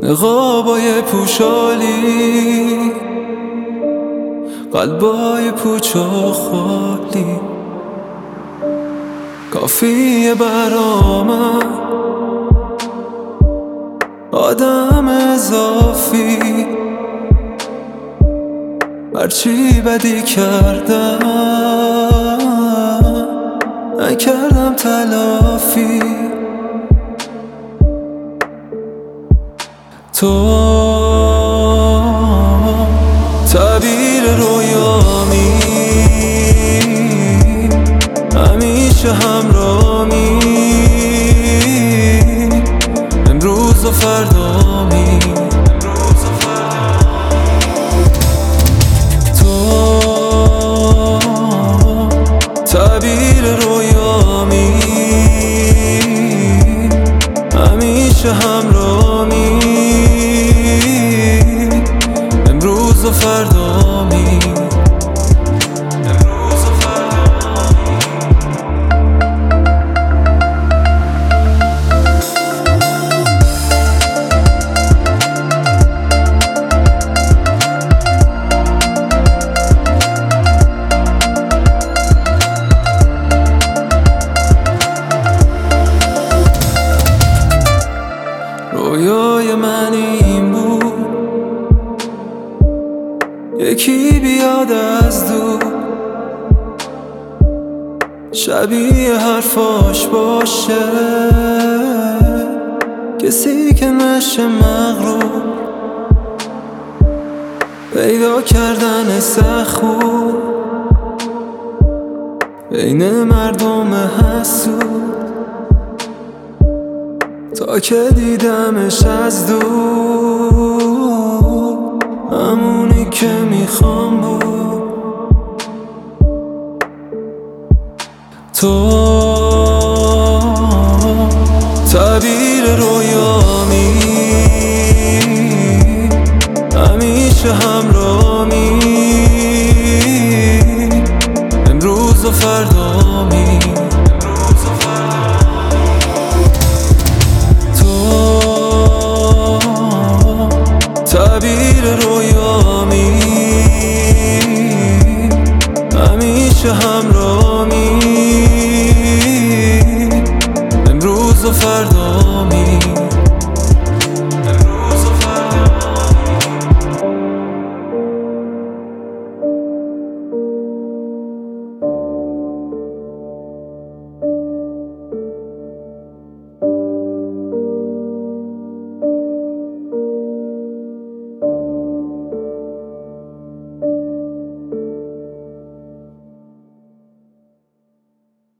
نقابای پوشالی، قلبای پوچ و خالی، کافیه برامن آدم اضافی. هرچی بدی کردم نکردم تلافی. تو تعبیر رویامی، همیشه همراهی، امروز و فردامی. تو تعبیر رویامی، همیشه همراهی، امروز و فردامی. رویای من این بود یکی بیاد از دور، شبیه حرفاش باشه، کسی که نشه مغرور. پیدا کردن سخت بین مردم حسود، تا که دیدمش از دور، همونی که میخوام بود. تو تعبیر رویامی، همیشه همراهی، امروز و فردامی. تعبیر رویامی، همیشه همراهی، امروز و فردامی.